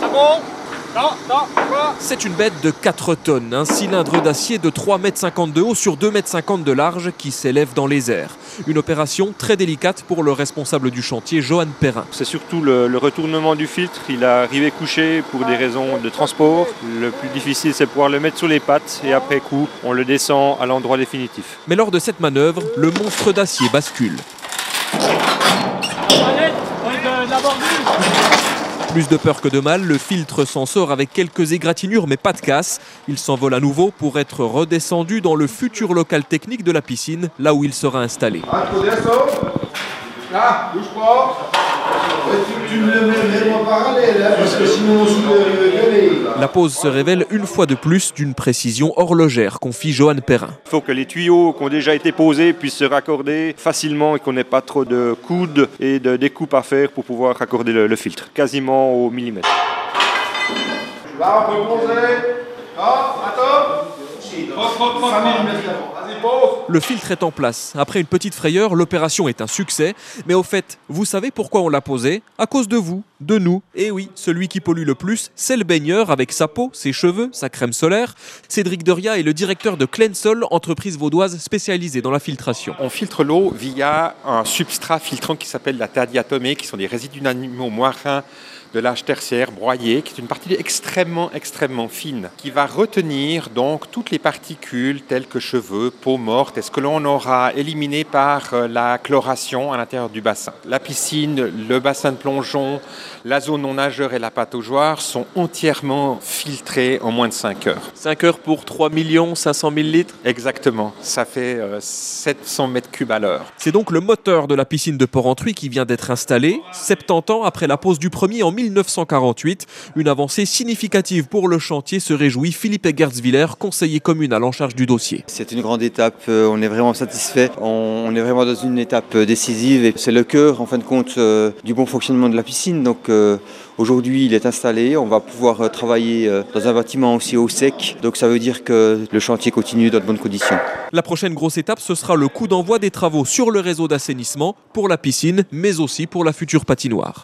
C'est une bête de 4 tonnes, un cylindre d'acier de 3,50 m de haut sur 2,50 m de large qui s'élève dans les airs. Une opération très délicate pour le responsable du chantier, Johan Perrin. C'est surtout le retournement du filtre. Il est arrivé couché pour des raisons de transport. Le plus difficile, c'est pouvoir le mettre sur les pattes et après coup, on le descend à l'endroit définitif. Mais lors de cette manœuvre, le monstre d'acier bascule. Plus de peur que de mal, le filtre s'en sort avec quelques égratignures mais pas de casse. Il s'envole à nouveau pour être redescendu dans le futur local technique de la piscine, là où il sera installé. Là, bouge pas. Tu me le mets vraiment parallèle, hein, parce que sinon on se La pose se révèle une fois de plus d'une précision horlogère, confie Johan Perrin. Il faut que les tuyaux qui ont déjà été posés puissent se raccorder facilement et qu'on n'ait pas trop de coudes et de découpes à faire pour pouvoir raccorder le filtre, quasiment au millimètre. Là, on peut poser. Attends. Le filtre est en place. Après une petite frayeur, l'opération est un succès. Mais au fait, vous savez pourquoi on l'a posé? À cause de vous, de nous. Et oui, celui qui pollue le plus, c'est le baigneur avec sa peau, ses cheveux, sa crème solaire. Cédric Doria est le directeur de Cleansol, entreprise vaudoise spécialisée dans la filtration. On filtre l'eau via un substrat filtrant qui s'appelle la terre diatomée, qui sont des résidus d'animaux marins de l'âge tertiaire broyé, qui est une partie extrêmement fine, qui va retenir donc toutes les particules telles que cheveux, peau morte, et ce que l'on aura éliminé par la chloration à l'intérieur du bassin. La piscine, le bassin de plongeon, la zone non nageur et la pataugeoire sont entièrement filtrés en moins de 5 heures. 5 heures pour 3 500 000 litres? Exactement, ça fait 700 mètres cubes à l'heure. C'est donc le moteur de la piscine de Porrentruy qui vient d'être installé, 70 ans après la pose du premier en 1948. Une avancée significative pour le chantier, se réjouit Philippe Egerswiller, conseiller communal en charge du dossier. C'est une grande étape, on est vraiment satisfait, on est vraiment dans une étape décisive et c'est le cœur en fin de compte du bon fonctionnement de la piscine. Donc aujourd'hui il est installé, on va pouvoir travailler dans un bâtiment aussi au sec, donc ça veut dire que le chantier continue dans de bonnes conditions. La prochaine grosse étape, ce sera le coup d'envoi des travaux sur le réseau d'assainissement pour la piscine, mais aussi pour la future patinoire.